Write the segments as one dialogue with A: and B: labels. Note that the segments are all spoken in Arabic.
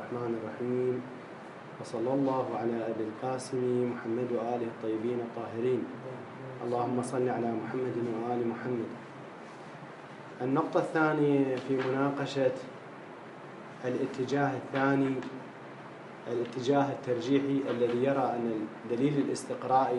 A: الرحمن الرحيم، وصلى الله على أبي القاسم محمد وآله الطيبين الطاهرين. اللهم صل على محمد وآل محمد. النقطة الثانية في مناقشة الاتجاه الثاني، الاتجاه الترجيحي الذي يرى أن الدليل الاستقرائي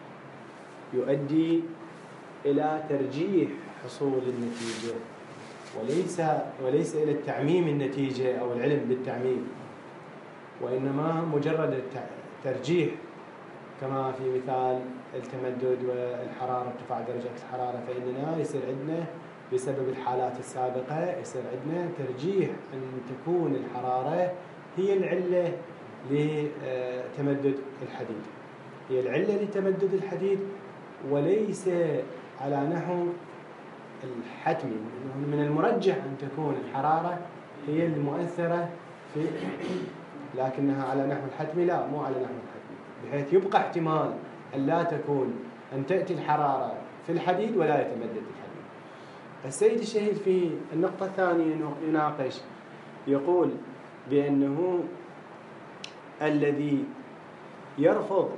A: يؤدي إلى ترجيح حصول النتيجة وليس إلى التعميم النتيجة أو العلم بالتعميم، وإنما مجرد الترجيح، كما في مثال التمدد والحرارة، ارتفاع درجة الحرارة، فإننا يصير عندنا بسبب الحالات السابقة يصير عندنا ترجيح أن تكون الحرارة هي العلة لتمدد الحديد، هي العلة لتمدد الحديد، وليس على نحو الحتمي. من المرجح أن تكون الحرارة هي المؤثرة في، لكنها على نحو الحتمي لا، مو على نحو الحتمي، بحيث يبقى احتمال أن لا تكون، أن تأتي الحرارة في الحديد ولا يتمدد الحديد. السيد الشهيد في النقطة الثانية يناقش، يقول بأنه الذي يرفض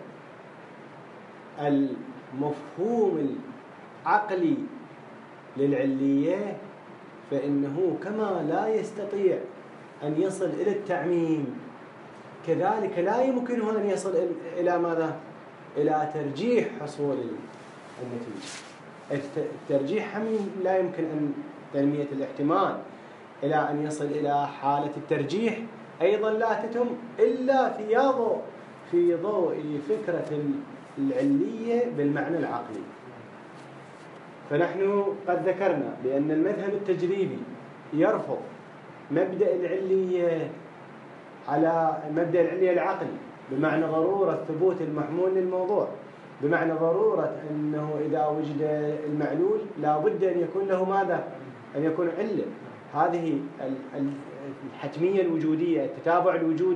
A: المفهوم العقلي للعلية فإنه كما لا يستطيع أن يصل إلى التعميم، كذلك لا يمكنه أن يصل إلى ماذا؟ إلى ترجيح حصول النتيجة. الترجيح هم لا يمكن أن تنمية الاحتمال إلى أن يصل إلى حالة الترجيح أيضا لا تتم إلا في ضوء فكرة العلية بالمعنى العقلي. فنحن قد ذكرنا بأن المذهب التجريبي يرفض مبدأ العلية على مبدأ العلية العقلي، بمعنى ضرورة ثبوت المحمول للموضوع، بمعنى ضرورة أنه إذا وجد المعلول لا بد أن يكون له ماذا؟ أن يكون علة. هذه الحتمية الوجودية، التتابع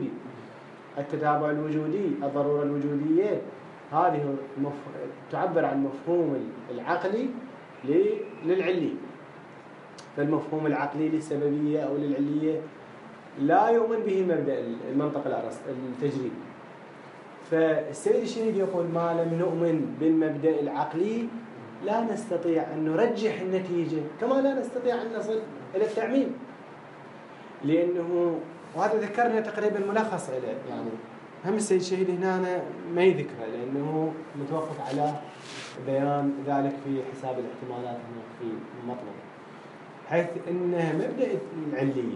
A: الوجودي، الضرورة الوجودية، هذه تعبر عن مفهوم العقلي للعلية. فالمفهوم العقلي للسببية أو للعلية لا يؤمن به المنطق التجريبي. فالسيد الشهيد يقول ما لم نؤمن بالمبدأ العقلي لا نستطيع أن نرجح النتيجة، كما لا نستطيع أن نصل إلى التعميم، لأنه وهذا ذكرنا تقريبا ملخص إليه، يعني هم السيد الشهيد هنا ما يذكره لأنه متوقف على بيان ذلك في حساب الاحتمالات في المطلب، حيث أن مبدأ العلية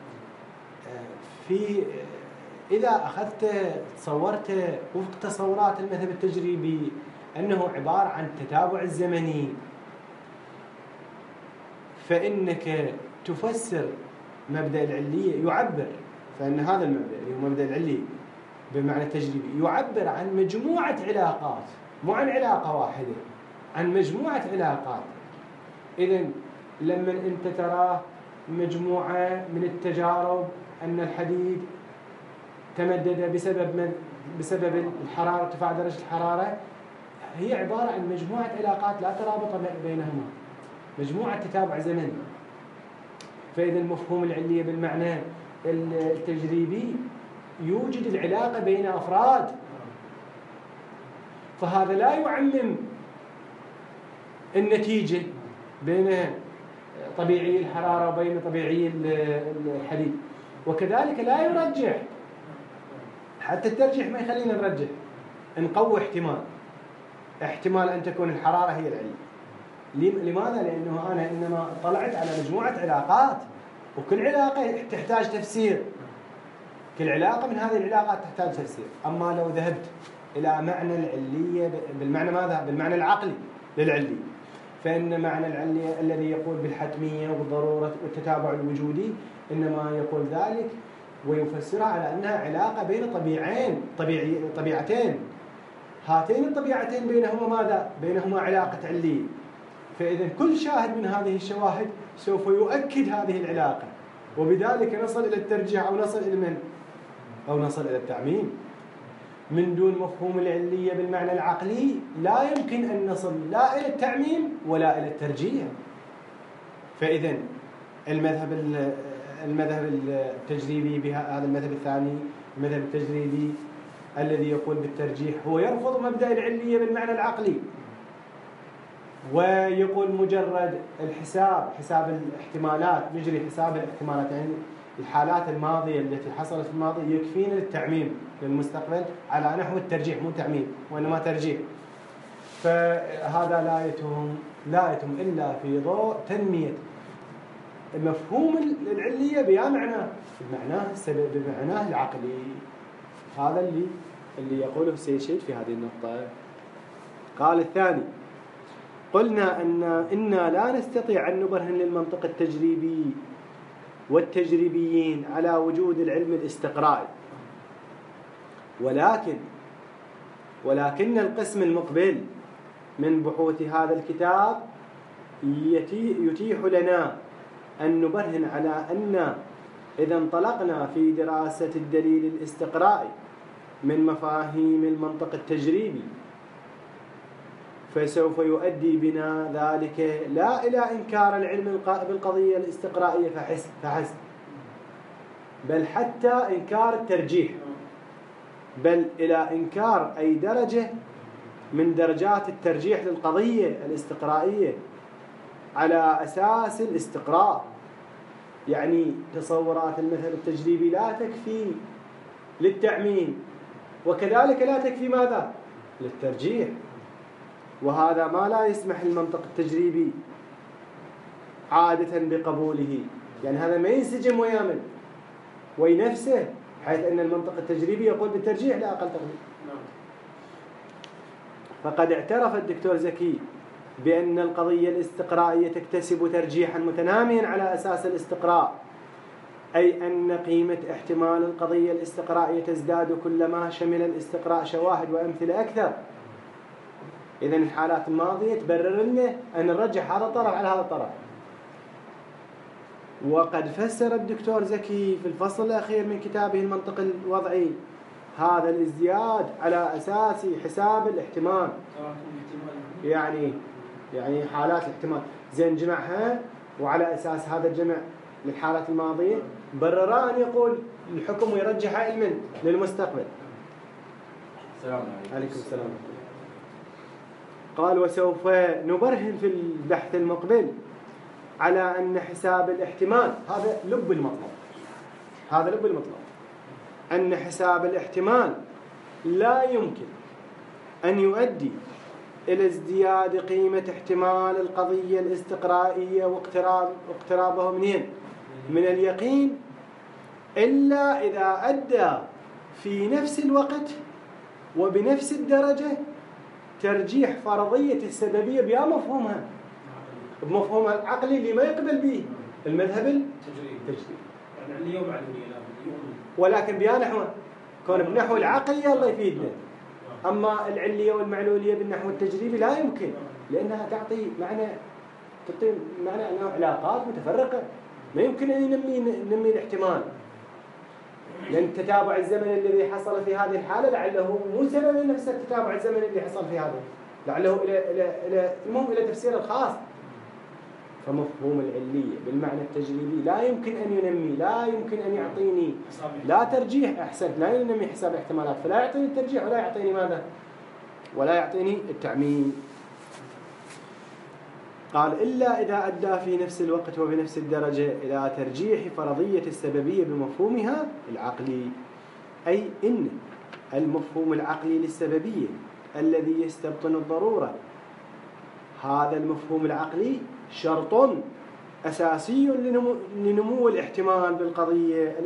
A: إذا أخذت تصورت وفق تصورات المذهب التجريبي أنه عبارة عن التتابع الزمني، فإنك تفسر مبدأ العلية، يعبر، فإن هذا المبدأ اللي هو مبدأ العلية بمعنى التجريبي يعبر عن مجموعة علاقات، مو عن علاقة واحدة، عن مجموعة علاقات. إذن لما أنت ترى مجموعة من التجارب أن الحديد تمدد بسبب الحرارة، ارتفاع درجة الحرارة، هي عبارة عن مجموعة علاقات لا ترابط بينهما، مجموعة تتابع زمني. فإذا المفهوم العلية بالمعنى التجريبي يوجد العلاقة بين أفراد، فهذا لا يعمم النتيجة بين طبيعي الحرارة وبين طبيعي الحديد، وكذلك لا يرجح، حتى الترجيح ما يخلينا نرجح، نقوي احتمال أن تكون الحرارة هي العلة. لماذا؟ لأنه أنا إنما طلعت على مجموعة علاقات، وكل علاقة تحتاج تفسير، كل علاقة من هذه العلاقات تحتاج تفسير. أما لو ذهبت إلى معنى العلية بالمعنى ماذا؟ بالمعنى العقلي للعلية، فإن معنى العلية الذي يقول بالحتمية والضرورة والتتابع الوجودي إنما يقول ذلك ويفسرها على أنها علاقة بين طبيعتين، هاتين الطبيعتين بينهما ماذا؟ بينهما علاقة علية. فإذا كل شاهد من هذه الشواهد سوف يؤكد هذه العلاقة، وبذلك نصل إلى الترجيح أو نصل إلى التعميم. من دون مفهوم العلية بالمعنى العقلي لا يمكن أن نصل لا إلى التعميم ولا إلى الترجيح. فإذا المذهب المذهب التجريبي بهذا المذهب الثاني، المذهب التجريبي الذي يقول بالترجيح هو يرفض مبدأ العلية بالمعنى العقلي، ويقول مجرد حساب الاحتمالات، نجري حساب الاحتمالات، يعني الحالات الماضية التي حصلت في الماضي يكفينا للتعميم للمستقبل على نحو الترجيح، مو تعميم وإنما ترجيح. فهذا لا يتم إلا في ضوء تنمية مفهوم العلية بمعناه العقلي. هذا اللي يقوله السيد شيد في هذه النقطة. قال الثاني: قلنا إنا لا نستطيع أن نبرهن للمنطق التجريبي والتجريبيين على وجود العلم الاستقرائي، ولكن القسم المقبل من بحوث هذا الكتاب يتيح لنا أن نبرهن على أن إذا انطلقنا في دراسة الدليل الاستقرائي من مفاهيم المنطق التجريبي فسوف يؤدي بنا ذلك لا إلى إنكار العلم بالقضية الاستقرائية فحسب، بل حتى إنكار الترجيح، بل إلى إنكار أي درجة من درجات الترجيح للقضية الاستقرائية على أساس الاستقراء. يعني تصورات المذهب التجريبي لا تكفي للتعميم، وكذلك لا تكفي ماذا؟ للترجيح، وهذا ما لا يسمح المنطق التجريبي عادة بقبوله. يعني هذا ما ينسجم ويامن وينفسه، حيث أن المنطق التجريبي يقول بالترجيح لا أقل تقدير. فقد اعترف الدكتور زكي بأن القضية الاستقرائية تكتسب ترجيحا متناميا على أساس الاستقراء، أي أن قيمة احتمال القضية الاستقرائية تزداد كلما شمل الاستقراء شواهد وأمثلة أكثر. إذن الحالات الماضية تبرر لنا أن نرجح هذا الطرف على هذا الطرف. وقد فسر الدكتور زكي في الفصل الأخير من كتابه المنطق الوضعي هذا الازدياد على أساس حساب الاحتمال، يعني حالات الاحتمال زين جمعها، وعلى أساس هذا الجمع للحالات الماضية برر أن يقول الحكم ويرجح علما للمستقبل.
B: السلام
A: عليكم السلام. قال: وسوف نبرهن في البحث المقبل على أن حساب الاحتمال، هذا لب المطلب، أن حساب الاحتمال لا يمكن أن يؤدي إلى ازدياد قيمة احتمال القضية الاستقرائية واقترابه من اليقين إلا إذا أدى في نفس الوقت وبنفس الدرجة ترجيح فرضية السببية بمفهومها، بمفهومها العقلي اللي ما يقبل به المذهب التجريبي، ولكن بنحو كون بنحو العقلي الله يفيدنا. أما العلية والمعلولية بالنحو التجريبي لا يمكن، لأنها تعطي معنى أنها علاقات متفرقة، ما يمكن أن ننمي الاحتمال، لأن تتابع الزمن الذي حصل في هذه الحالة لعله مو سبب نفس التتابع الزمن اللي حصل في هذا، لعله إلى تفسير الخاص. فمفهوم العلية بالمعنى التجريبي لا يمكن أن ينمي، لا يمكن أن يعطيني لا ترجيح، أحسن لا ينمي حساب الاحتمالات، فلا يعطيني الترجيح ولا يعطيني ماذا؟ ولا يعطيني التعميم. قال: إلا إذا أدى في نفس الوقت وبنفس الدرجة إلى ترجيح فرضية السببية بمفهومها العقلي، أي إن المفهوم العقلي للسببية الذي يستبطن الضرورة، هذا المفهوم العقلي شرط أساسي لنمو الاحتمال بالقضية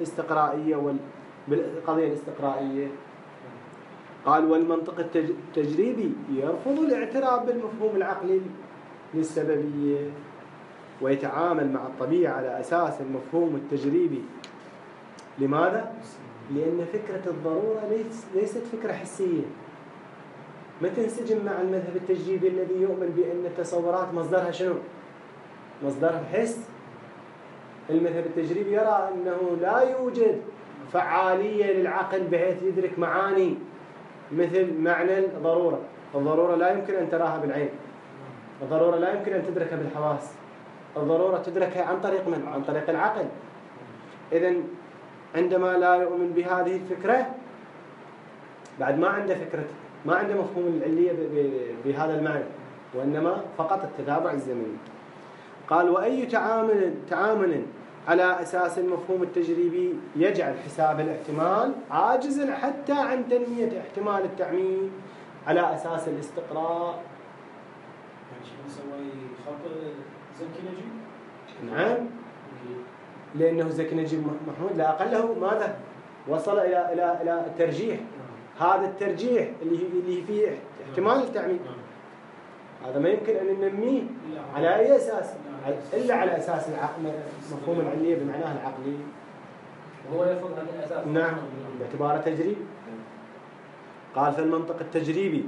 A: الاستقرائية قال: والمنطق التجريبي يرفض الاعتراف بالمفهوم العقلي للسببية ويتعامل مع الطبيعة على أساس المفهوم التجريبي. لماذا؟ لأن فكرة الضرورة ليست فكرة حسية، ما تنسجم مع المذهب التجريبي الذي يؤمن بأن التصورات مصدرها شنو؟ مصدرها الحس. المذهب التجريبي يرى أنه لا يوجد فعالية للعقل بحيث يدرك معاني مثل معنى الضرورة. الضرورة لا يمكن أن تراها بالعين، الضرورة لا يمكن أن تدركها بالحواس، الضرورة تدركها عن طريق من؟ عن طريق العقل. إذن عندما لا يؤمن بهذه الفكرة بعد ما عنده فكرة، ما عنده مفهوم العلية بهذا المعنى، وإنما فقط التتابع الزمني. قال وأي تعامل على أساس المفهوم التجريبي يجعل حساب الاحتمال عاجزا حتى عن تنمية احتمال التعميم على أساس الاستقراء.
B: يعني شو نسوي خط زكي نجيب؟
A: نعم، لأنه زكي نجيب محمود لا أقله ماذا؟ وصل إلى الترجيح. هذا الترجيح اللي فيه احتمال التعميم هذا ما يمكن أن ننميه على أي أساس إلا على أساس مفهوم العلية بمعناه العقلي.
B: وهو يفرض هذا الأساس.
A: نعم، باعتباره تجريبي. قال فالمنطق التجريبي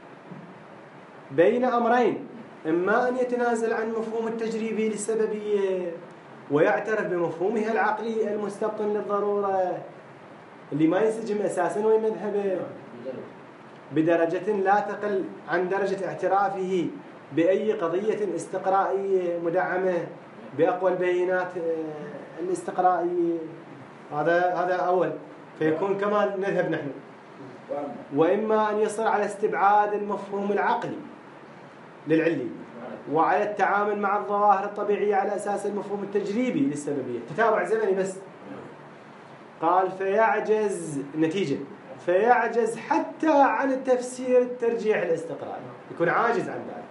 A: بين أمرين، إما أن يتنازل عن مفهوم التجريبي للسببية ويعترف بمفهومها العقلي المستبطن للضرورة اللي ما ينسجم أساسا وين مذهبه بدرجة لا تقل عن درجة اعترافه بأي قضية استقرائية مدعمة بأقوى البينات الاستقرائية. هذا أول، فيكون كما نذهب نحن. وإما أن يصر على استبعاد المفهوم العقلي للعلي وعلى التعامل مع الظواهر الطبيعية على أساس المفهوم التجريبي للسببية، تتابع زمني بس. قال فيعجز نتيجة فيعجز حتى عن التفسير الترجيح الاستقرائي، يكون عاجز عن ذلك.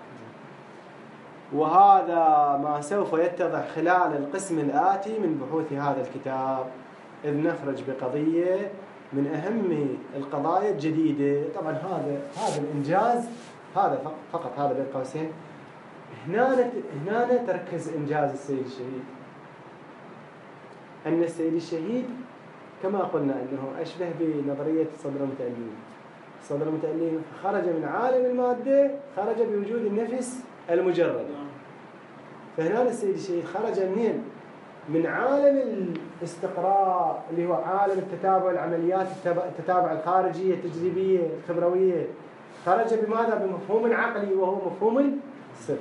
A: وهذا ما سوف يتضح خلال القسم الآتي من بحوث هذا الكتاب، إذ نخرج بقضية من أهم القضايا الجديدة. طبعا هذا الإنجاز هذا فقط هذا بين قوسين. هنا تركز إنجاز السيد الشهيد، أن السيد الشهيد كما قلنا أنه أشبه بنظرية صدر المتألين. صدر المتألين خرج من عالم المادة، خرج بوجود النفس المجرد. فهنا السيد الشهيد خرج من عالم الاستقراء اللي هو عالم التتابع العمليات التتابع الخارجية التجريبية الخبروية، خرج بماذا؟ بمفهوم عقلي وهو مفهوم السبب.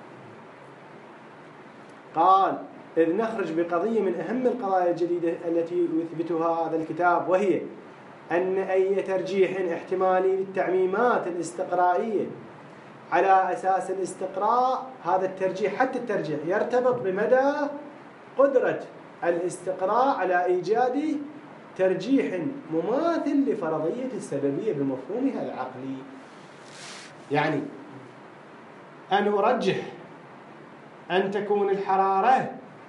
A: قال إذ نخرج بقضية من أهم القضايا الجديدة التي يثبتها هذا الكتاب، وهي أن أي ترجيح احتمالي للتعميمات الاستقرائية على أساس الاستقراء، هذا الترجيح حتى الترجيح يرتبط بمدى قدرة الاستقراء على إيجاد ترجيح مماثل لفرضية السببية بمفهومها العقلي. يعني أن أرجح أن تكون الحرارة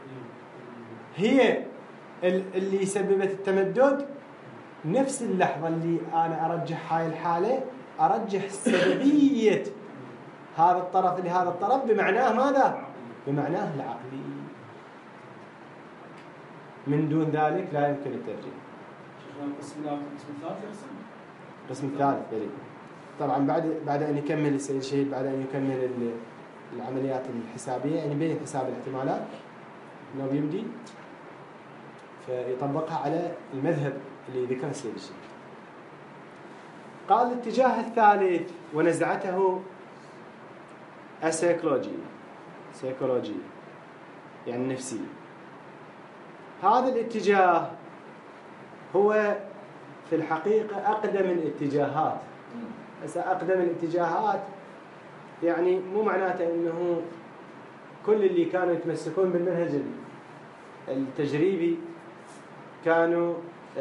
A: هي اللي سببت التمدد، نفس اللحظة اللي أنا أرجح هاي الحالة أرجح سببية هذا الطرف لهذا الطرف بمعناه ماذا؟ بمعناه العقلي. من دون ذلك لا يمكن الترجيح. القسم الثالث دليل. طبعا بعد أن يكمل السيد الشهيد، بعد أن يكمل العمليات الحسابية، يعني بين حساب الاحتمالات انه بيبدي فيطبقها على المذهب اللي ذكره السيد الشهيد. قال الاتجاه الثالث ونزعته سيكولوجية يعني نفسية. هذا الاتجاه هو في الحقيقة أقدم الاتجاهات. أقدم الاتجاهات يعني مو معناته أنه كل اللي كانوا يتمسكون بالمنهج التجريبي كانوا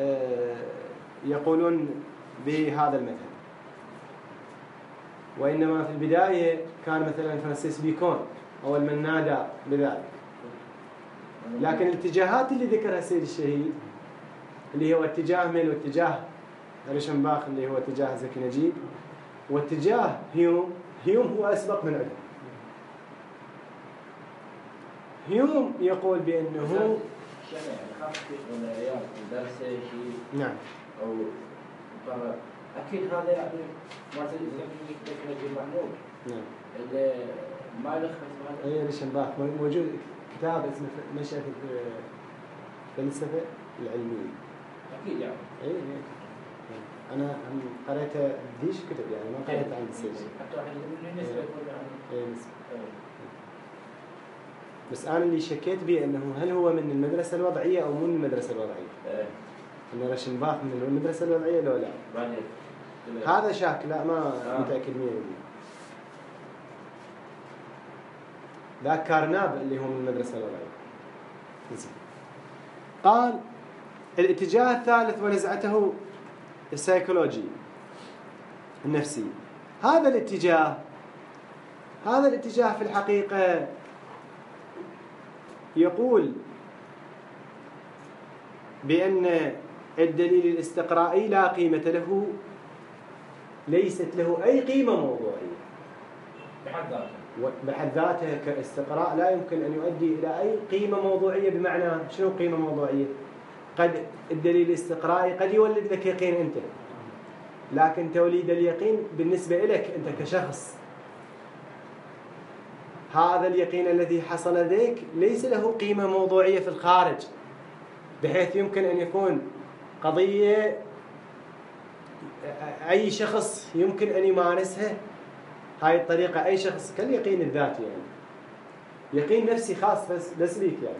A: يقولون بهذا المذهب، وإنما في البداية كان مثلا فرانسيس بيكون أول من نادى بذلك. لكن الاتجاهات اللي ذكرها السيد الشهيد اللي هو اتجاه من واتجاه ريشنباخ اللي هو اتجاه زكي نجيب واتجاه هيوم هو أسبق من عندهم. هيوم يقول بأنه نعم
B: أو أكيد هذا يعني ما تجي محمود
A: نعم
B: اللي ما يلخص هذا.
A: أي ريشنباخ موجود كتاب اسمه نشأة الفلسفة العلمية.
B: أكيد يعني.
A: أي أنا قرأته بديش كتب يعني ما قرأته عند السيد.
B: حتى واحد من النسبة يقول يعني.
A: نسبة. بس أنا اللي شكيت به أنه هل هو من المدرسة الوضعية أو من المدرسة الوضعية؟ أن راشنباخ من المدرسة الوضعية لو لا؟ هذا شاك، لا ما متأكد 100%. ذا كارناب اللي هو من المدرسة الوضعية. قال الاتجاه الثالث ونزعته السيكولوجي النفسي. هذا الاتجاه في الحقيقة يقول بأن الدليل الاستقرائي لا قيمة له، ليست له أي قيمة موضوعية بحد ذاته كاستقراء، لا يمكن أن يؤدي إلى أي قيمة موضوعية. بمعنى شنو قيمة موضوعية؟ قد الدليل الاستقرائي قد يولد لك يقين أنت، لكن توليد اليقين بالنسبة لك أنت كشخص، هذا اليقين الذي حصل لديك ليس له قيمة موضوعية في الخارج، بحيث يمكن أن يكون قضية أي شخص يمكن أن يمارسها هاي الطريقة، أي شخص كاليقين الذاتي، يعني يقين نفسي خاص بس ليك، يعني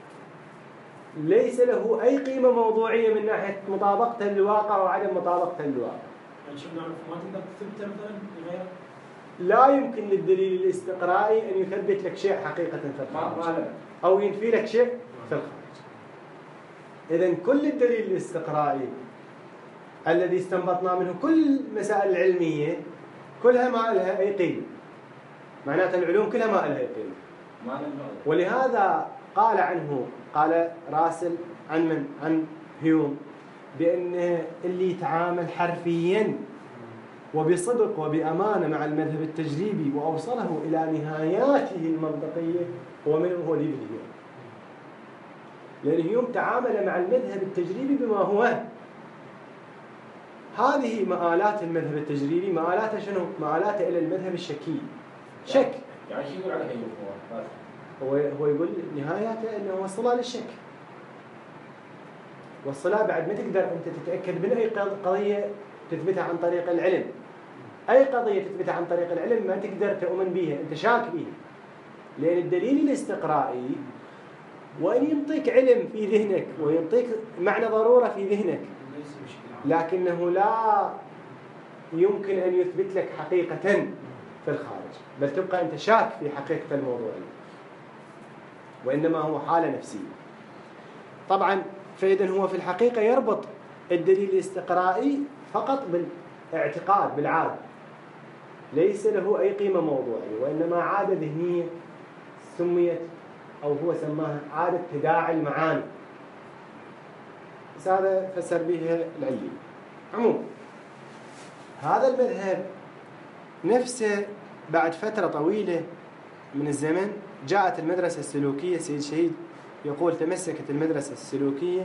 A: ليس له أي قيمة موضوعية من ناحية مطابقته للواقع وعدم مطابقته للواقع.
C: يعني شو نعرف ما تقدر تثبته مثلا بغير؟
A: لا يمكن للدليل الاستقرائي أن يثبت لك شيء حقيقة في الخارج أو ينفي لك شيء في الخارج. إذن كل الدليل الاستقرائي الذي استنبطنا منه كل المسائل العلمية كلها ما لها أي قيمة، معناته العلوم كلها ما لها أي قيمة. ولهذا قال راسل عن هيوم بأن اللي يتعامل حرفياً وبصدق وبأمانة مع المذهب التجريبي وأوصله إلى نهاياته المنطقية هو ديفيد هيوم، لأن هيوم تعامل مع المذهب التجريبي بما هو. هذه مآلات المذهب التجريبي، مآلاته شنو؟ مآلاته إلى المذهب الشكي، شك.
B: يعني شو يقول على هيوم؟
A: هو يقول نهايته أنه وصلها للشك، والصلاة بعد ما تقدر أنت تتأكد من أي قضية تثبتها عن طريق العلم. أي قضية تثبتها عن طريق العلم ما تقدر تؤمن بها، أنت شاك بها، لأن الدليل الاستقرائي وأن ينطيك علم في ذهنك وينطيك معنى ضرورة في ذهنك، لكنه لا يمكن أن يثبت لك حقيقة في الخارج، بل تبقى أنت شاك في حقيقة الموضوع، وإنما هو حالة نفسية. طبعا فإذا هو في الحقيقة يربط الدليل الاستقرائي فقط بالاعتقاد بالعادة، ليس له أي قيمة موضوعية، وإنما عادة ذهنية سميت أو هو سماها عادة تداعي المعاني. بس هذا فسر به العلي. عموما هذا المذهب نفسه بعد فترة طويلة من الزمن جاءت المدرسة السلوكية. سيد شهيد يقول تمسكت المدرسة السلوكية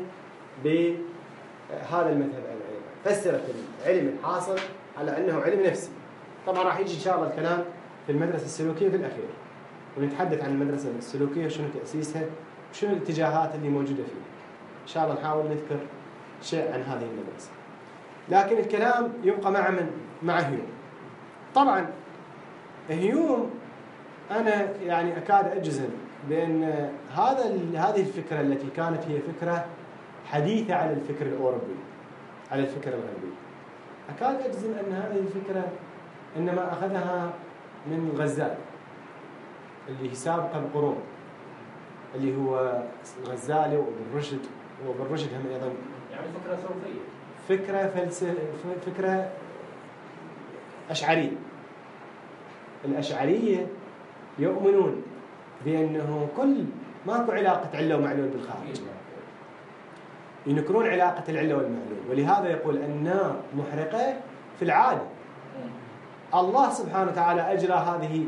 A: بهذا المذهب العلمي، فسرت العلم الحاصل على أنه علم نفسي. طبعا راح يجي إن شاء الله الكلام في المدرسة السلوكية في الأخير، ونتحدث عن المدرسة السلوكية وشنو تأسيسها وشنو الاتجاهات اللي موجودة فيها. إن شاء الله نحاول نذكر شيء عن هذه المدرسة، لكن الكلام يبقى مع هيوم. طبعا هيوم أنا يعني أكاد أجزم بأن هذه الفكرة التي كانت هي فكرة حديثة على الفكر الأوروبي، على الفكر الغربي، أكاد أجزم أن هذه الفكرة إنما أخذها من الغزالي اللي سابق بقرون، اللي هو الغزالي وابن رشد هم أيضا.
B: يعني فكرة صوفية،
A: فكرة أشعرية. الأشعرية يؤمنون بأنه ماكو علاقة علة ومعلول بالخارج، ينكرون علاقة العلة والمعلول، ولهذا يقول النار محرقة في العادة. الله سبحانه وتعالى أجرى هذه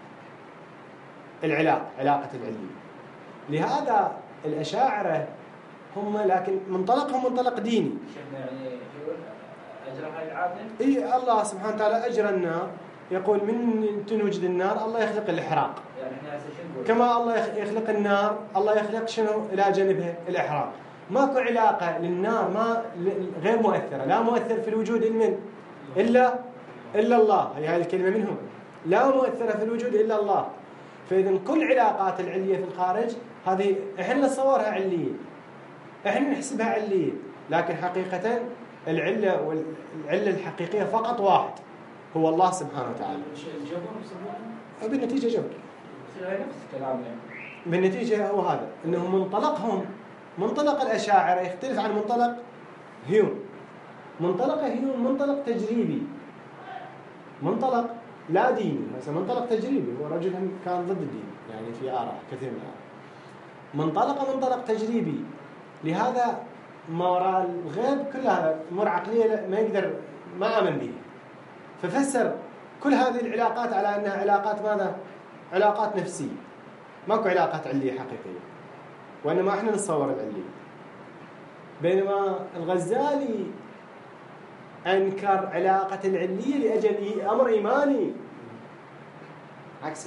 A: علاقة العلة. لهذا الأشاعرة هم لكن منطلقهم منطلق ديني.
B: يعني أجرى هاي العادة؟
A: إيه، الله سبحانه وتعالى أجرى النار، يقول من تنوجد النار الله يخلق الإحراق،
B: يعني احنا هسه
A: كما الله يخلق النار الله يخلق شنو إلى جانبها الإحراق. ماكو علاقة للنار، ما غير مؤثرة، لا مؤثر في الوجود إلا الله. هي هذه الكلمة منهم، لا مؤثرة في الوجود إلا الله. فإذا كل علاقات العلية في الخارج هذه إحنا نصورها علية، إحنا نحسبها علية، لكن حقيقة العلة الحقيقية فقط واحد هو الله سبحانه وتعالى.
C: الجبر يسمونه؟
A: بالنتيجة جبر.
B: هي نفس الكلام يعني.
A: بالنتيجة هو هذا، أنه منطلقهم منطلق الأشاعرة يختلف عن منطلق هيوم. منطلق هيوم منطلق تجريبي، منطلق لا ديني، مثلا منطلق تجريبي. هو رجل كان ضد الدين يعني في آراء كثير من الآراء. منطلق تجريبي، لهذا ما وراء الغيب كل هذا أمور عقلية ما آمن به، ففسر كل هذه العلاقات على أنها علاقات ماذا؟ علاقات نفسية، ماكو علاقات علية حقيقية، وإنما إحنا نتصور العلية. بينما الغزالي أنكر علاقة العلية لأجل أمر إيماني عكسه،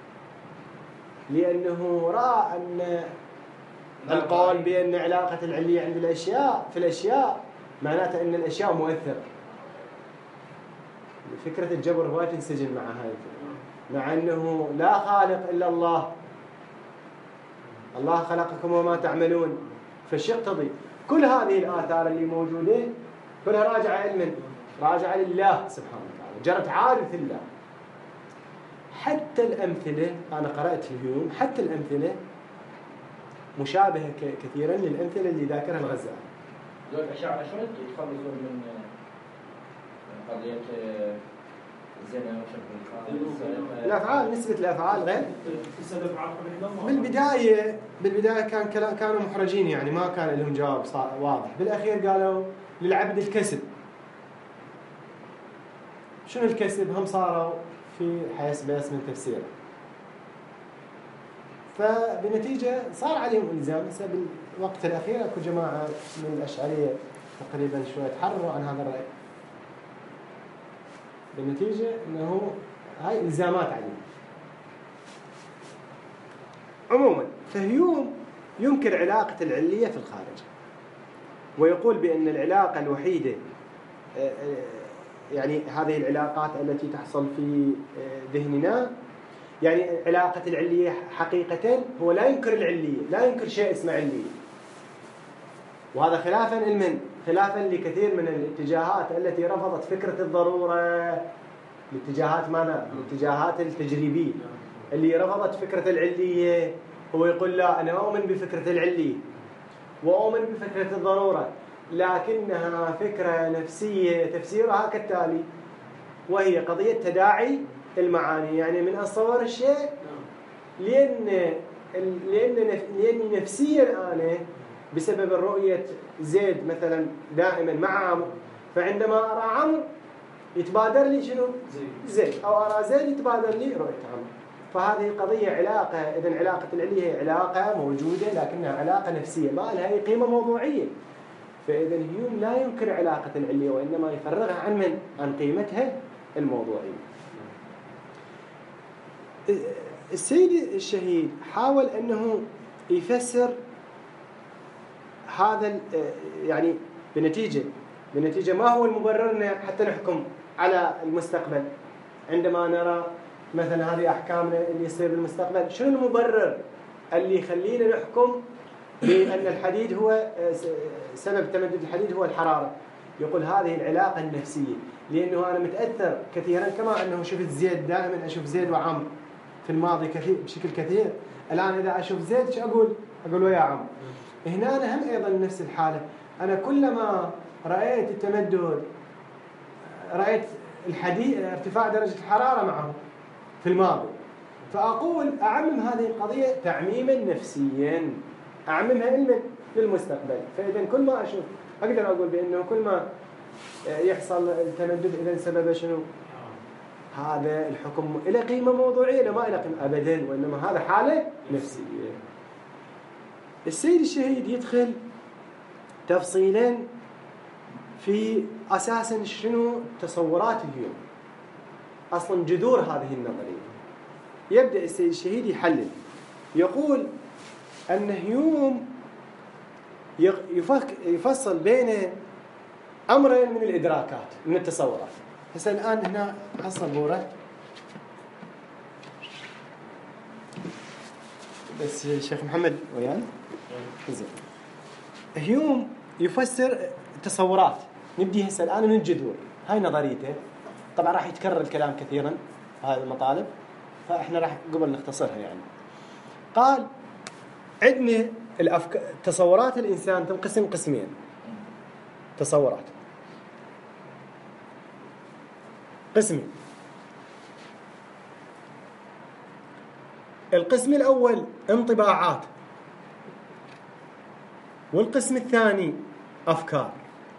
A: لأنه رأى أن القول بأن علاقة العلية عند الأشياء معناته أن الأشياء مؤثرة. فكرة الجبر هو تنسجم مع هذه الفكرة، مع أنه لا خالق إلا الله، الله خلقكم وما تعملون. فش يقتضي؟ كل هذه الآثار اللي موجودة كلها راجعة لمن؟ راجعة لله سبحانه وتعالى، جرت عادة الله. حتى الأمثلة، أنا قرأت اليوم، حتى الأمثلة مشابهة كثيرا للأمثلة اللي ذاكرها الغزالي.
B: دول الأشاعرة شلون يتخلصون من قضية الزنا وشبه
A: الأفعال؟ نسبة الأفعال غير. بالبداية كانوا محرجين، يعني ما كان لهم جواب واضح. بالأخير قالوا للعبد الكسب. شنو الكسب؟ هم صاروا في حسب اسم تفسيره. فبنتيجة صار عليهم إلزام. بالوقت الأخير أكو جماعة من الأشعرية تقريبا شوية تحرروا عن هذا الرأي. بالنتيجة أنه هاي إلزامات عليهم. عموما فهيوم ينكر علاقة العلية في الخارج، ويقول بأن العلاقة الوحيدة، يعني هذه العلاقات التي تحصل في ذهننا، يعني علاقة العلية حقيقة هو لا ينكر العلية، لا ينكر شيء اسمه علية. وهذا خلافا لكثير من الاتجاهات التي رفضت فكرة الضرورة، الاتجاهات ماذا؟ الاتجاهات التجريبية اللي رفضت فكرة العلية. هو يقول لا، أنا أؤمن بفكرة العلية وأؤمن بفكرة الضرورة، لكنها فكرة نفسية تفسيرها كالتالي، وهي قضية تداعي المعاني. يعني من أتصور الشيء لأن نفسيا أنا بسبب رؤية زيد مثلا دائما مع عمرو، فعندما أرى عمرو يتبادر لي شنو؟ زيد، أو أرى زيد يتبادر لي رؤية عمرو. فهذه قضية علاقة. إذن علاقة العلية هي علاقة موجودة لكنها علاقة نفسية ما لها أي قيمة موضوعية. فإذن هيوم لا ينكر علاقة العلية، وإنما يفرغها عن من؟ عن قيمتها الموضوعية. السيد الشهيد حاول أنه يفسر هذا، يعني بنتيجة ما هو المبرر حتى نحكم على المستقبل عندما نرى مثلا هذه أحكامنا اللي يصير بالمستقبل. شنو المبرر اللي يخلينا نحكم بأن الحديد هو سبب تمدد الحديد هو الحرارة؟ يقول هذه العلاقة النفسية، لأنه أنا متأثر كثيرا، كما أنه شفت زيد، دائما أشوف زيد وعمرو في الماضي بشكل كثير. الآن إذا أشوف زيد شو أقول ويا عمرو. هنا أنا هم أيضا نفس الحالة، أنا كلما رأيت التمدد، رأيت الحديد، ارتفاع درجة الحرارة معه في الماضي، فأقول أعمم هذه القضية تعميما نفسيا، أعممها علما للمستقبل. فإذا كل ما أشوف أقدر أقول بأنه كل ما يحصل التمدد إذا سبب شنو؟ هذا الحكم إلى قيمة موضوعية، لما إلى قيمة أبدا، وإنما هذا حالة نفسية. السيد الشهيد يدخل تفصيلا في أساسا شنو تصورات اليوم، أصلا جذور هذه النظرية. يبدأ السيد الشهيد يحلل، يقول أن هيوم يفصل بين أمرين من الإدراكات، من التصورات. هسه الآن هنا الصبورة بس الشيخ محمد ويانا زين. هيوم يفسر التصورات. نبدي هسه الآن من الجذور. هاي نظريته، طبعا راح يتكرر الكلام كثيرا هذه المطالب، فإحنا راح قبل نختصرها يعني. قال عندنا تصورات الإنسان تنقسم قسمين. تصورات قسمين. القسم الأول انطباعات، والقسم الثاني أفكار.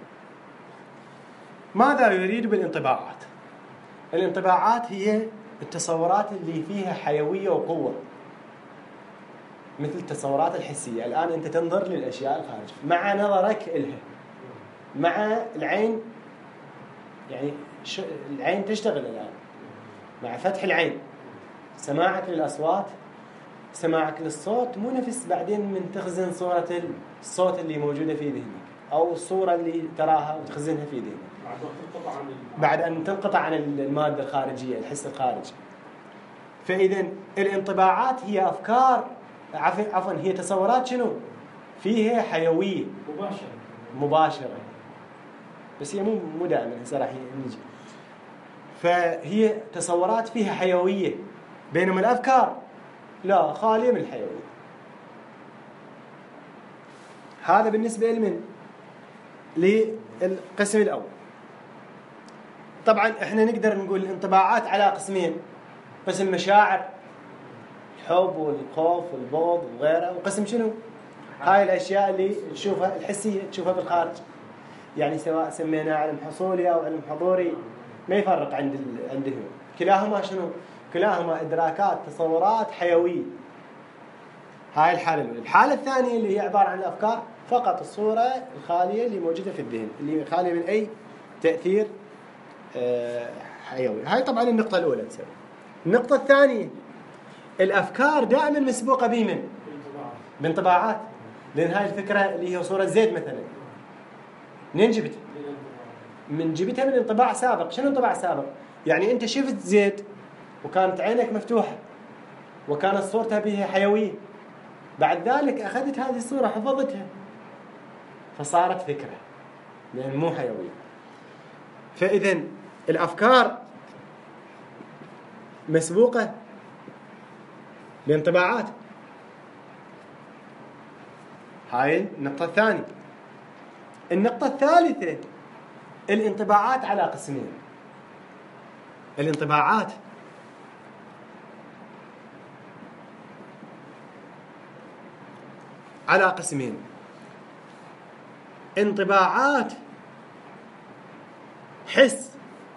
A: ماذا يريد بالانطباعات؟ الانطباعات هي التصورات اللي فيها حيوية وقوة، مثل التصورات الحسية. الآن أنت تنظر للأشياء الخارج مع نظرك إلها، مع العين، يعني العين تشتغل الآن مع فتح العين. سماعك للأصوات، سماعك للصوت مو نفس بعدين من تخزن صورة الصوت اللي موجودة في ذهنك أو الصورة اللي تراها وتخزنها في ذهنك بعد أن تنقطع عن المادة الخارجية، الحس الخارجي. فإذا الانطباعات هي أفكار، عفوا هي تصورات شنو؟ فيها حيوية مباشرة، بس هي مو دائما، هسه راح نجي. فهي تصورات فيها حيوية، بينما الأفكار لا، خالية من الحيوية. هذا بالنسبة لمن؟ للقسم الأول. طبعا احنا نقدر نقول الانطباعات على قسمين: قسم مشاعر، الحب والخوف والبغض وغيره، وقسم شنو؟ هاي الأشياء اللي تشوفها الحسية، تشوفها بالخارج. يعني سواء سميناه علم حصولي أو علم حضوري ما يفرق عندهم. كلاهما شنو؟ كلاهما إدراكات، تصورات حيوية. هاي الحالة الأولى. الحالة الثانية اللي هي عبارة عن الأفكار، فقط الصورة الخالية اللي موجودة في الذهن، اللي خالية من أي تأثير حيوي. هاي طبعا النقطة الأولى تسوي. النقطة الثانية، الأفكار دائما مسبوقة بمن؟ بانطباعات. لأن هاي الفكرة اللي هي صورة زيد مثلا، منين جبتها؟ من جبتها من انطباع سابق. شنو انطباع سابق؟ يعني أنت شفت زيد وكانت عينك مفتوحة وكانت صورتها بها حيوية، بعد ذلك أخذت هذه الصورة حفظتها فصارت فكرة، لأن مو حيوية. فإذا الأفكار مسبوقة بانطباعات. هاي النقطة الثانية. النقطة الثالثة، الانطباعات على قسمين. الانطباعات على قسمين: انطباعات حس.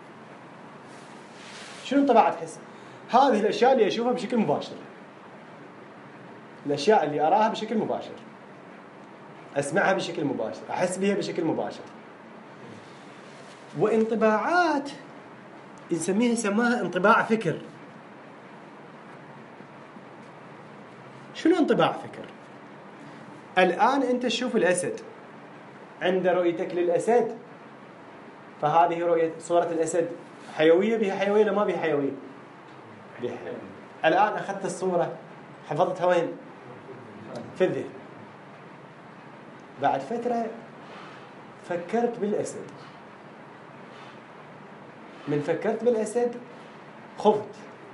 A: شنو انطباعات حس؟ هذه الأشياء اللي أشوفها بشكل مباشر، الأشياء اللي أراها بشكل مباشر، أسمعها بشكل مباشر، أحس بها بشكل مباشر. وانطباعات سماها انطباع فكر. شنو انطباع فكر؟ الآن أنت تشوف الأسد، عند رؤيتك للأسد فهذه رؤية صورة الأسد حيوية، بها حيوية ولا ما بها حيوية؟ بها حيوية. الآن أخذت الصورة حفظتها وين؟ في الذهن. بعد فترة فكرت بالأسد، من فكرت بالأسد خفت.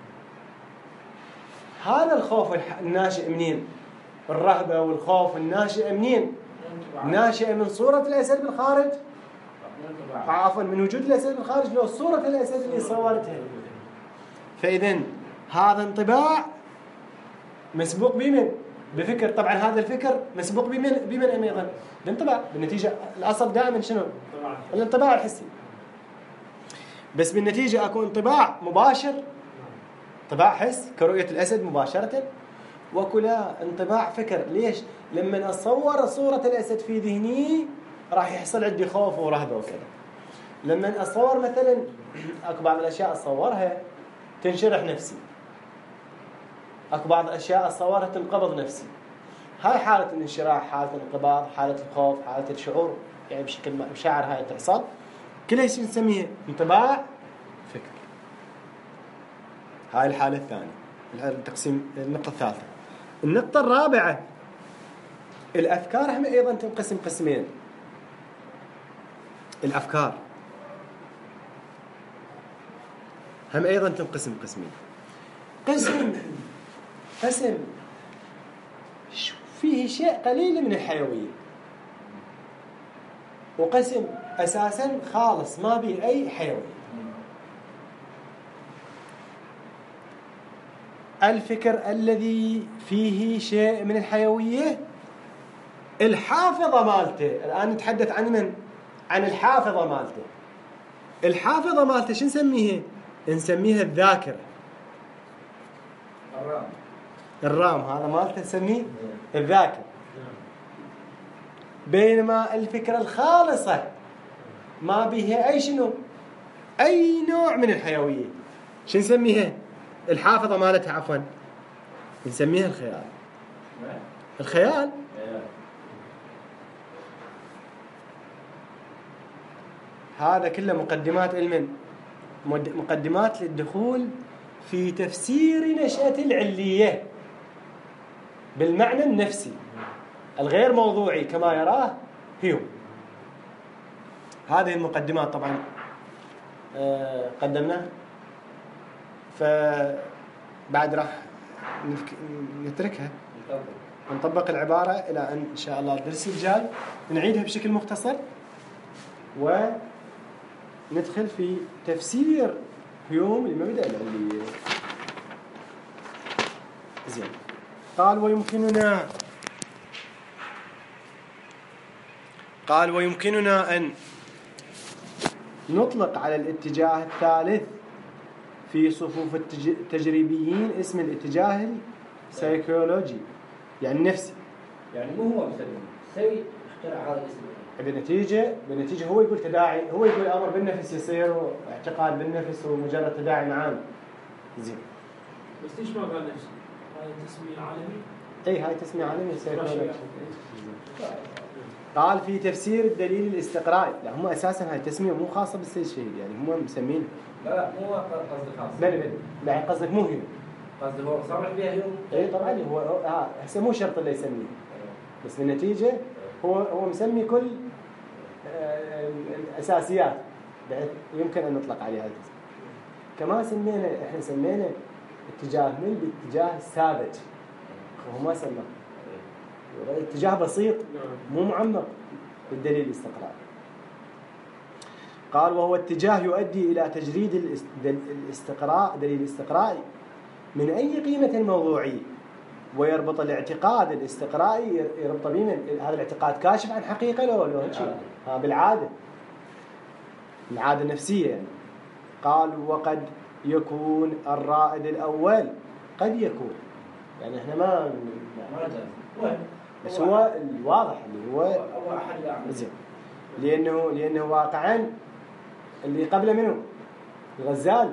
A: هذا الخوف الناشئ منين؟ الرهبة والخوف الناشئ منين؟ ناشئ من صورة الأسد بالخارج، عفوا من وجود الأسد بالخارج، لو صورة الأسد اللي صورتها. فإذن هذا انطباع مسبوق بمن؟ بفكر. طبعا هذا الفكر مسبوق بمن أيضا؟ الانطباع. بالنتيجة الأصل دائما شنو؟ الانطباع الحسي. بس بالنتيجة أكو انطباع مباشر، انطباع حس كرؤية الأسد مباشرة، وكلا انطباع فكر. ليش؟ لما أصور صورة الأسد في ذهني راح يحصل عندي خوف ورهبة وكذا. لما أصور مثلا أكو بعض الأشياء أصورها تنشرح نفسي، أكو بعض الأشياء أصورها تنقبض نفسي. هاي حالة الانشراح، حالة الانقباض، حالة الخوف، حالة الشعور، يعني بشكل مشاعر هاي تحصل كلها نسميها انطباع فكر. هاي الحالة الثانية، التقسيم. النقطة الثالثة، النقطة الرابعة، الأفكار هم أيضا تنقسم قسمين. الأفكار هم أيضا تنقسم قسمين. قسم فيه شيء قليل من الحيوية، وقسم أساسا خالص ما به أي حيوية. الفكر الذي فيه شيء من الحيوية الحافظة مالته. الآن نتحدث عن من؟ عن الحافظة مالته. الحافظة مالته شو نسميها؟ نسميها الذاكرة. الرام هذا مالته نسميه الذاكرة. بينما الفكرة الخالصة ما بها أي شنو؟ أي نوع من الحيوية. شو نسميها؟ الحافظة مالتها عفوا نسميها الخيال. الخيال هذا كله مقدمات علم، مقدمات للدخول في تفسير نشأة العلية بالمعنى النفسي الغير موضوعي كما يراه هيوم. هذه المقدمات طبعا قدمناها، فبعد راح نتركها ونطبق العبارة إلى أن شاء الله الدرس الجاي نعيدها بشكل مختصر وندخل في تفسير هيوم لمبدأ العلية. زين. قال ويمكننا أن نطلق على الاتجاه الثالث في صفوف التجريبيين اسم الاتجاه السيكولوجي، يعني النفسي.
B: يعني مو هو مسلم سي اخترع هذا الاسم.
A: بالنتيجة هو يقول تداعي، هو يقول أمر بالنفس يصير واعتقاد بالنفس ومجرد تداعي معان. زين.
C: بس ليش ما قال نفسي؟ هاي تسمية عالمي؟
A: أي هاي تسمية عالمي سيكولوجي. قال في تفسير الدليل الاستقرائي. لا هم أساسا هاي تسمية مو خاصة بالسيد الشهيد، يعني هم مسمين.
B: لا مو قصدي خاص.
A: بل لا قصدك مو هيوم.
B: قصدي هو صرح بها هيوم.
A: اي طبعا هو هسه مو شرط اللي يسميه، بس بالنتيجة هو مسمي كل الأساسيات بحيث يمكن أن نطلق عليها الاسم. كما احنا سمينا اتجاه من باتجاه الساذج، هو ما سماه اتجاه بسيط مو معمق بالدليل الاستقرائي. قال وهو اتجاه يؤدي إلى تجريد الاستقراء، دليل الاستقرائي من أي قيمة موضوعية، ويربط الاعتقاد الاستقرائي يربط بين هذا الاعتقاد كاشف عن حقيقة لو شيء بالعادة العادة النفسية يعني. قال وقد يكون الرائد الأول، قد يكون يعني احنا ما بس هو الواضح اللي هو زين، لأنه واقعا اللي قبله منه الغزالي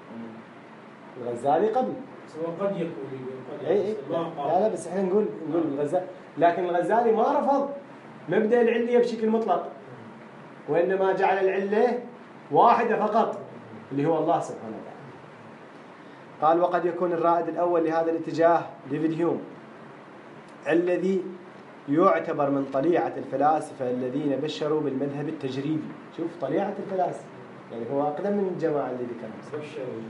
A: قبل
C: سواء قد يكون
A: اي لا بس احنا نقول الغزالي، لكن الغزالي ما رفض مبدأ العلية بشكل مطلق، وإنما جعل العلة واحدة فقط اللي هو الله سبحانه وتعالى. قال وقد يكون الرائد الأول لهذا الاتجاه ديفيد هيوم الذي يعتبر من طليعة الفلاسفة الذين بشروا بالمذهب التجريبي. شوف طليعة الفلاسفة يعني هو أقدم من الجماعة اللي ذكرهم.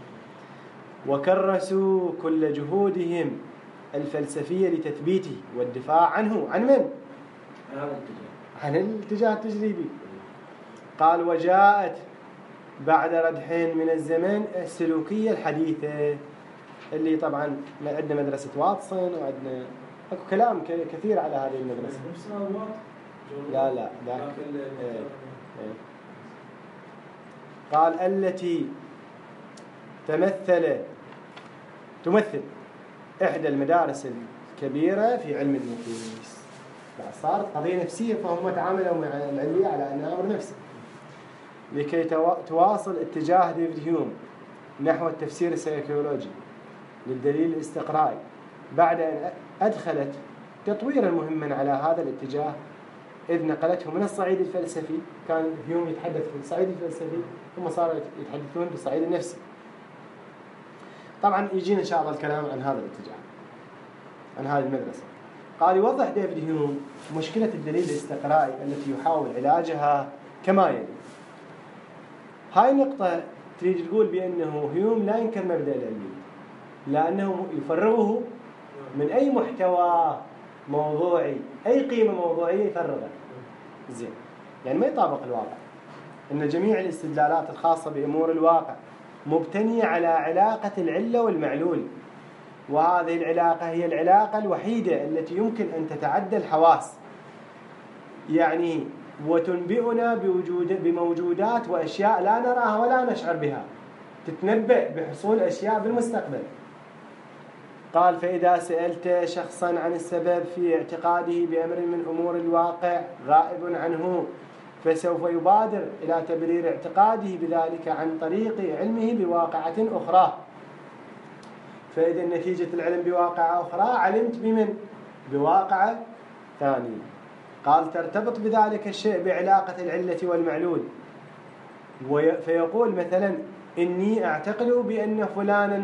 A: وكرسوا كل جهودهم الفلسفية لتثبيته والدفاع عنه. عن من؟ عن الاتجاه التجريبي. قال وجاءت بعد ردح من الزمن السلوكية الحديثة اللي طبعا عندنا مدرسة واتسون وعندنا اكو كلام كثير على هذه المدرسة. لا قال التي تمثل إحدى المدارس الكبيرة في علم النفوس. صارت قضية نفسية، فهم تعاملوا مع العلية على أنها أمر نفسي لكي تواصل اتجاه ديفيد هيوم نحو التفسير السيكولوجي للدليل الاستقرائي، بعد أن أدخلت تطويرا مهما على هذا الاتجاه، إذ نقلته من الصعيد الفلسفي. كان هيوم يتحدث في الصعيد الفلسفي، ثم صاروا يتحدثون في الصعيد النفسي. طبعا يجينا إن شاء الله الكلام عن هذا الاتجاه. عن هذه المدرسة. قال يوضح ديفيد هيوم مشكلة الدليل الاستقرائي التي يحاول علاجها كما يلي. هاي النقطة تريد تقول بأنه هيوم لا ينكر مبدأ العلمية، لأنه يفرغه من أي محتوى موضوعي، أي قيمة موضوعية يفرغها. زين، يعني ما يطابق الواقع. إن جميع الاستدلالات الخاصة بأمور الواقع مبتنية على علاقة العلة والمعلول، وهذه العلاقة هي العلاقة الوحيدة التي يمكن أن تتعدى الحواس، يعني وتنبئنا بموجودات وأشياء لا نراها ولا نشعر بها، تتنبأ بحصول أشياء بالمستقبل. قال فإذا سألت شخصا عن السبب في اعتقاده بأمر من أمور الواقع غائب عنه، فسوف يبادر إلى تبرير اعتقاده بذلك عن طريق علمه بواقعة أخرى. فإذا نتيجة العلم بواقعة أخرى علمت بمن؟ بواقعة ثانية. قال ترتبط بذلك الشيء بعلاقة العلة والمعلول، فيقول مثلا إني أعتقد بأن فلانا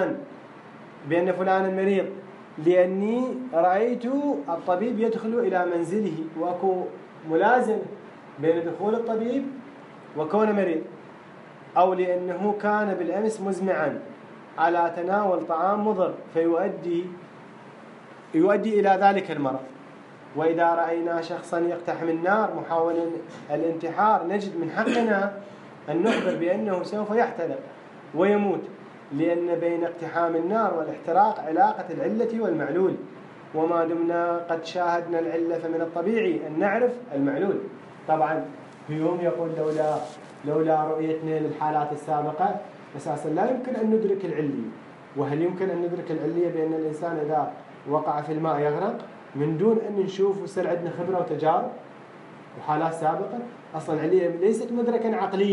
A: مريض لأني رأيت الطبيب يدخل إلى منزله، وأكو ملازم بين دخول الطبيب وكون مريض، أو لأنه كان بالأمس مزمعا على تناول طعام مضر فيؤدي إلى ذلك المرض. وإذا رأينا شخصا يقتحم النار محاولا الانتحار نجد من حقنا أن نخبر بأنه سوف يحترق ويموت، لأن بين اقتحام النار والاحتراق علاقة العلة والمعلول، وما دمنا قد شاهدنا العلة فمن الطبيعي أن نعرف المعلول. طبعا هيوم يقول لولا رؤيتنا للحالات السابقة أساسا لا يمكن أن ندرك العلية. وهل يمكن أن ندرك العلية بأن الإنسان إذا وقع في الماء يغرق من دون أن نشوف ويصير عندنا خبرة وتجارب وحالات سابقة؟ أصلا العلية ليست مدركا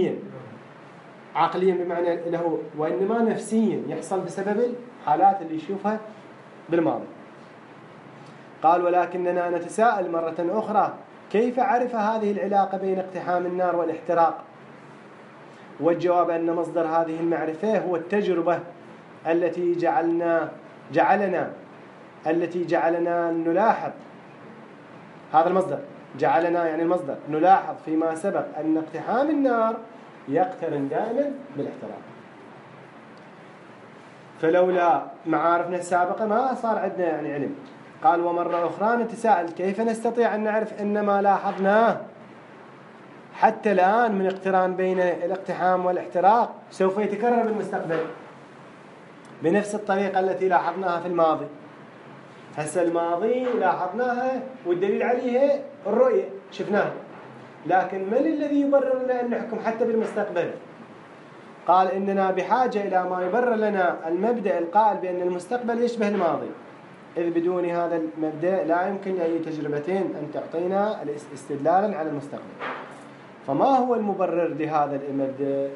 A: عقليا بمعنى له، وإنما نفسيا يحصل بسبب الحالات اللي يشوفها بالماضي. قال ولكننا نتساءل مرة أخرى كيف عرف هذه العلاقة بين اقتحام النار والاحتراق؟ والجواب أن مصدر هذه المعرفة هو التجربة التي جعلنا نلاحظ، هذا المصدر جعلنا يعني المصدر نلاحظ فيما سبق أن اقتحام النار يقترن دائما بالاحتراق. فلولا معارفنا السابقة ما صار عندنا يعني علم. قال ومرة أخرى نتساءل كيف نستطيع أن نعرف أن ما لاحظناه حتى الآن من اقتران بين الاقتحام والاحتراق سوف يتكرر بالمستقبل بنفس الطريقة التي لاحظناها في الماضي. هسه الماضي لاحظناها والدليل عليها الرؤية شفناها، لكن من الذي يبرر لنا أن نحكم حتى بالمستقبل؟ قال إننا بحاجة إلى ما يبرر لنا المبدأ القائل بأن المستقبل يشبه الماضي، إذ بدون هذا المبدأ لا يمكن أي تجربتين أن تعطينا استدلالا على المستقبل. فما هو المبرر لهذا المبدأ؟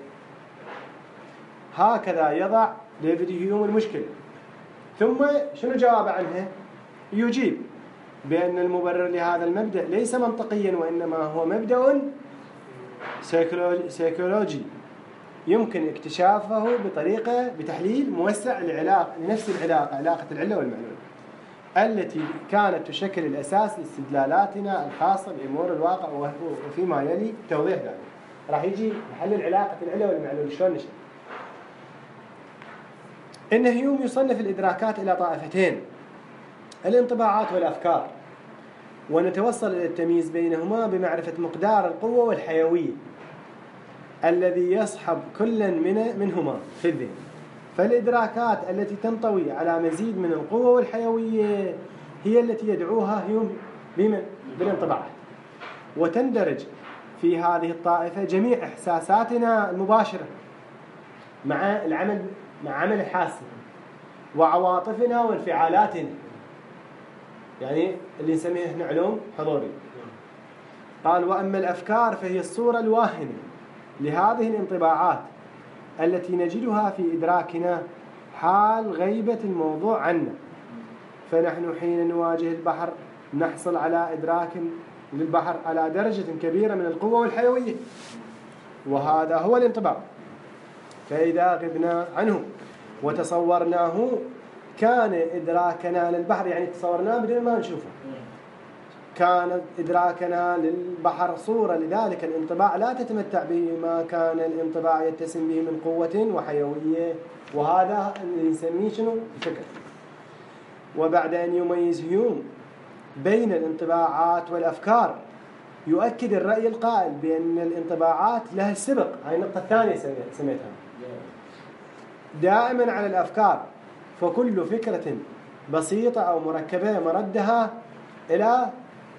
A: هكذا يضع ديفيد هيوم المشكلة، ثم شنو جواب عنها؟ يجيب بأن المبرر لهذا المبدأ ليس منطقيا، وإنما هو مبدأ سيكولوجي يمكن اكتشافه بتحليل موسع لنفس العلاقة، علاقة العلة والمعلول، التي كانت تشكل الأساس لاستدلالاتنا الخاصة بأمور الواقع. وفيما يلي توضيح ذلك راح يجي نحلل علاقة العلة والمعلول شلون نشأ. إن هيوم يصنف الإدراكات إلى طائفتين: الانطباعات والأفكار، ونتوصل إلى التمييز بينهما بمعرفة مقدار القوة والحيوية الذي يصحب كل منهما في الذهن. فالإدراكات التي تنطوي على مزيد من القوة والحيوية هي التي يدعوها هيوم بالانطباعات، وتندرج في هذه الطائفة جميع إحساساتنا المباشرة مع عمل الحاسة، وعواطفنا وانفعالاتنا، يعني اللي نسميه احنا علوم حضورية. قال وأما الأفكار فهي الصورة الواهنة لهذه الانطباعات التي نجدها في إدراكنا حال غيبة الموضوع عنا. فنحن حين نواجه البحر نحصل على إدراك للبحر على درجة كبيرة من القوة والحيوية، وهذا هو الانطباع. فإذا غبنا عنه وتصورناه كان إدراكنا للبحر يعني تصورناه بدون ما نشوفه. كان إدراكنا للبحر صورة لذلك الانطباع لا تتمتع به ما كان الانطباع يتسم به من قوة وحيوية، وهذا اللي نسميه شنو؟ الفكر. وبعد أن يميز هيوم بين الانطباعات والأفكار يؤكد الرأي القائل بأن الانطباعات لها السبق، هاي النقطة الثانية سميتها، دائما على الأفكار، فكل فكرة بسيطة أو مركبة مردها إلى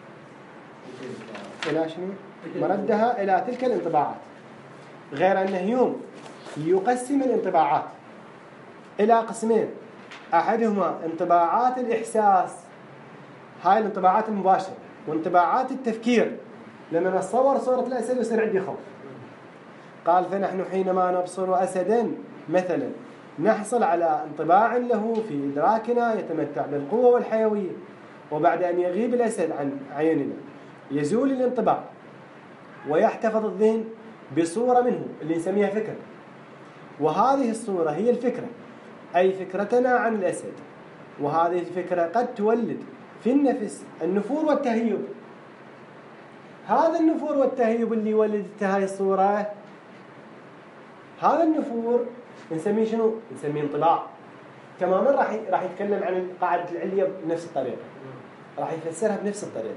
A: شنو؟ مردها إلى تلك الانطباعات. غير أن هيوم يقسم الانطباعات إلى قسمين، أحدهما انطباعات الإحساس، هاي الانطباعات المباشرة، وانطباعات التفكير لما نتصور صورة الأسد ويصير عندي خوف. قال فنحن حينما نبصر أسدا مثلا نحصل على انطباع له في إدراكنا يتمتع بالقوة والحيوية، وبعد أن يغيب الأسد عن عيننا يزول الانطباع ويحتفظ الذهن بصورة منه اللي نسميها فكرة، وهذه الصورة هي الفكرة، أي فكرتنا عن الأسد. وهذه الفكرة قد تولد في النفس النفور والتهيب. هذا النفور والتهيب اللي ولدت هاي الصورة، هذا النفور نسميه شنو؟ نسميه انطباع. تماما راح يتكلم عن القاعدة العليا بنفس الطريقة، راح يفسرها بنفس الطريقة.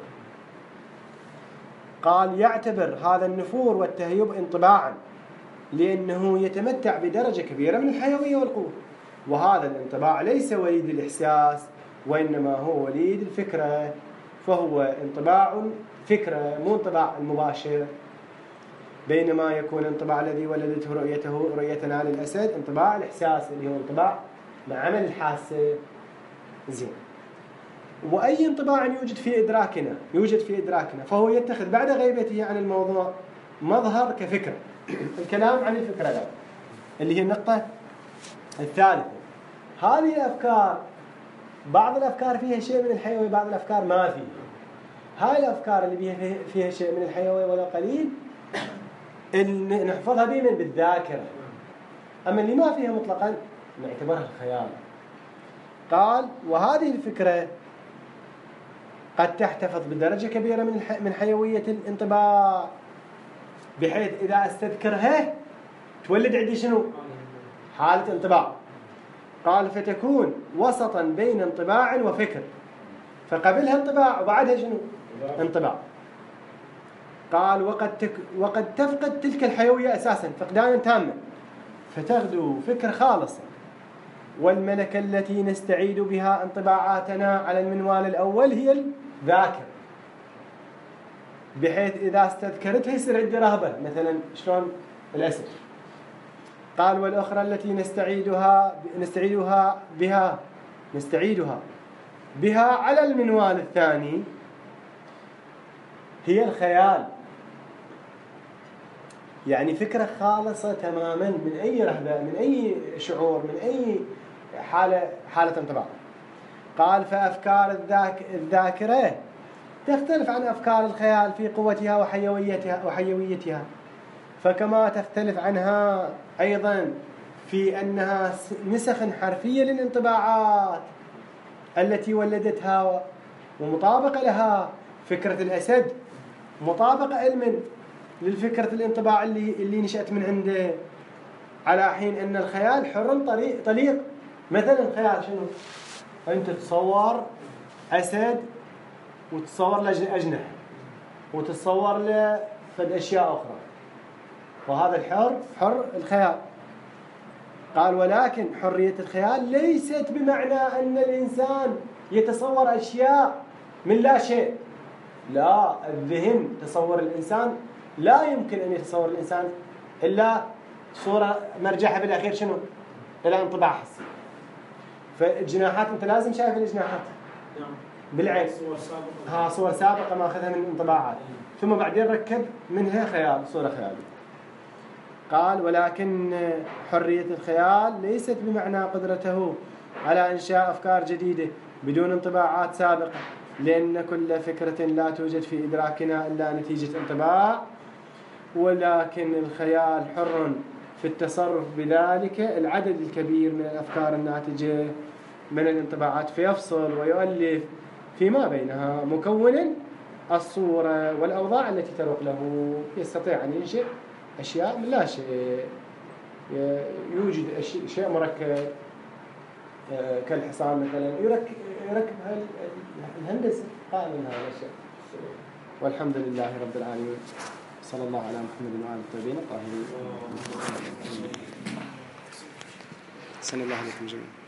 A: قال يعتبر هذا النفور والتهيب انطباعا لأنه يتمتع بدرجة كبيرة من الحيوية والقوة، وهذا الانطباع ليس وليد الإحساس وإنما هو وليد الفكرة، فهو انطباع فكرة مو انطباع المباشر. بينما يكون الانطباع الذي ولدته رؤيتنا للأسد انطباع الإحساس اللي هو انطباع مع عمل الحاسة. زين. وأي انطباع يوجد في إدراكنا فهو يتخذ بعد غيبته عن الموضوع مظهر كفكرة. الكلام عن الفكرة الآن اللي هي النقطة الثالثة. هذه الأفكار بعض الأفكار فيها شيء من الحيوية، بعض الأفكار ما فيها. هاي الأفكار اللي فيها شيء من الحيوية ولا قليل اللي نحفظها دائما بالذاكرة، أما اللي ما فيها مطلقا نعتبرها الخيال. قال وهذه الفكرة قد تحتفظ بدرجة كبيرة من حيوية الانطباع، بحيث إذا استذكرها تولد عندي شنو؟ حالة انطباع. قال فتكون وسطا بين انطباع وفكر، فقبلها انطباع وبعدها شنو؟ انطباع. قال وقد تفقد تلك الحيوية أساسا فقدانا تاما، فتغدو فكر خالصة، والملكة التي نستعيد بها انطباعاتنا على المنوال الأول هي الذاكرة، بحيث إذا استذكرتها يصير عندي رهبة، مثلا شلون الأسد. قال والأخرى التي نستعيدها بها على المنوال الثاني هي الخيال، يعني فكرة خالصة تماما من أي رهبة، من أي شعور، من أي حالة انطباع. قال فأفكار الذاكرة تختلف عن أفكار الخيال في قوتها وحيويتها، فكما تختلف عنها أيضا في أنها نسخ حرفية للانطباعات التي ولدتها ومطابقة لها. فكرة الأسد مطابقة علما للفكرة الانطباع اللي نشأت من عنده، على حين أن الخيال حر طليق. مثلا الخيال شنو؟ أنت تصور أسد وتصور له أجنحة وتصور له فد أشياء أخرى، وهذا حر الخيال. قال ولكن حرية الخيال ليست بمعنى أن الإنسان يتصور أشياء من لا شيء، لا، الذهن تصور الإنسان لا يمكن أن يتصور الإنسان إلا صورة مرجعها بالأخير شنو؟ إلى انطباع حسي. فالجناحات أنت لازم شايف الجناحات بالعين، صور سابقة ما أخذها من انطباعات، ثم بعدين ركب منها خيال، صورة خيالية. قال ولكن حرية الخيال ليست بمعنى قدرته على إنشاء أفكار جديدة بدون انطباعات سابقة، لأن كل فكرة لا توجد في إدراكنا إلا نتيجة انطباع، ولكن الخيال حر في التصرف بذلك العدد الكبير من الأفكار الناتجة من الانطباعات فيفصل ويؤلف فيما بينها مكونا الصورة والأوضاع التي تروق له. يستطيع أن ينشئ أشياء من لا شيء. يوجد شيء مركب كالحصان مثلا يركب الهندسة قائمة من هذا الشيء. والحمد لله رب العالمين. صلى الله على محمد وعلى الطيبين الطاهرين. صلى الله عليه وسلم.